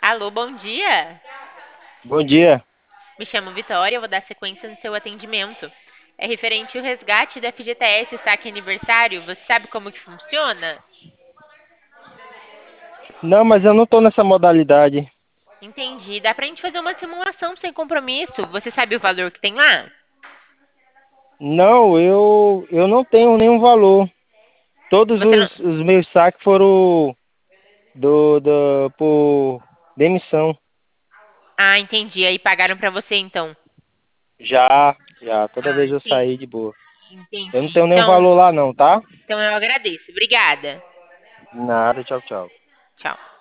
Alô, bom dia. Bom dia. Me chamo Vitória, eu vou dar sequência no seu atendimento. É referente ao resgate da FGTS Saque Aniversário. Você sabe como que funciona? Não, mas eu não tô nessa modalidade. Entendi. Dá pra gente fazer uma simulação sem compromisso. Você sabe o valor que tem lá? Não, eu não tenho nenhum valor. Todos Você não. os meus saques foram por demissão. Ah, entendi. Aí pagaram pra você então. Já. Toda Ah, vez eu entendi. saí de boa. Eu não Entendi. tenho nenhum Então, valor lá não, tá? então eu agradeço. Obrigada. Nada, tchau, tchau. Tchau.